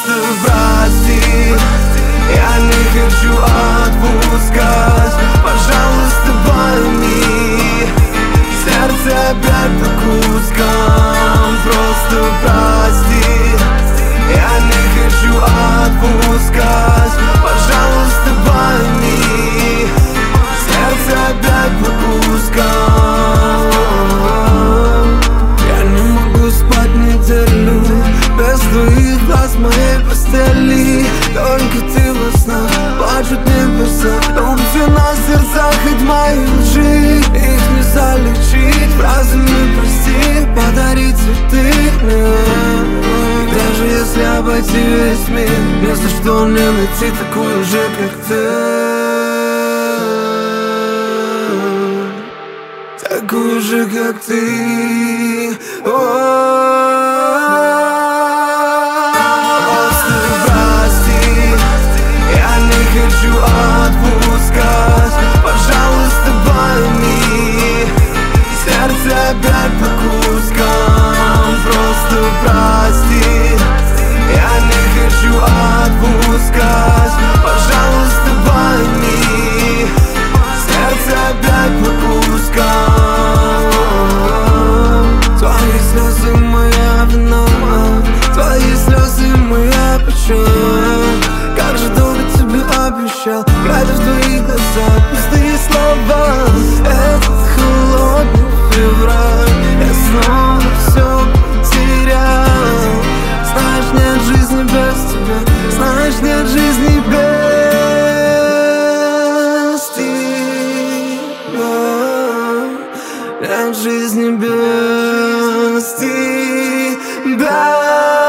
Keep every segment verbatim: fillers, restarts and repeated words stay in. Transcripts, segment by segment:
Просто прости, я не хочу отпускать. Пожалуйста, пойми, сердце опять по кускам. Просто прости, я не хочу отпускать. Пожалуйста, пойми, сердце опять по кускам. Я не могу спать неделю без твоих глаз в моей постели. Только ты во снах, плачут небеса, рвутся на сердцах от моей лжи. Их не залечить фразами прости, подари цветы мне. Даже если обойти весь мир, ни за что не найти такую же, как ты. Такую же, как ты. Просто прости, я не хочу отпускать. Пожалуйста, пойми, сердце опять по кускам. Просто прости, я не хочу отпускать. Пожалуйста, пойми, сердце опять по кускам. Твои слезы моя вина, твои слезы моя печаль. Как же долго тебе обещал, глядя в твои глаза, пустые слова. Этот холодный февраль, я снова все потерял. Знаешь, нет жизни без тебя, знаешь, нет жизни без тебя. Нет жизни без тебя.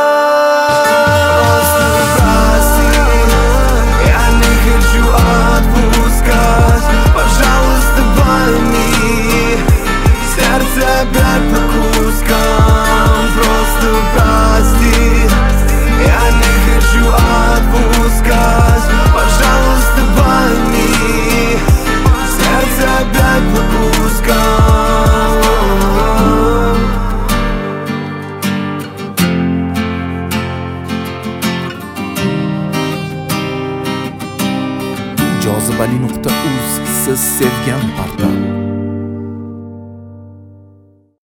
Просто прости, я не хочу отпускать. Пожалуйста, пойми, сердце опять по кускам. Просто прости, я не хочу отпускать. Пожалуйста, пойми, сердце опять по кускам. jozibali nuqta uz siz sevgan parda.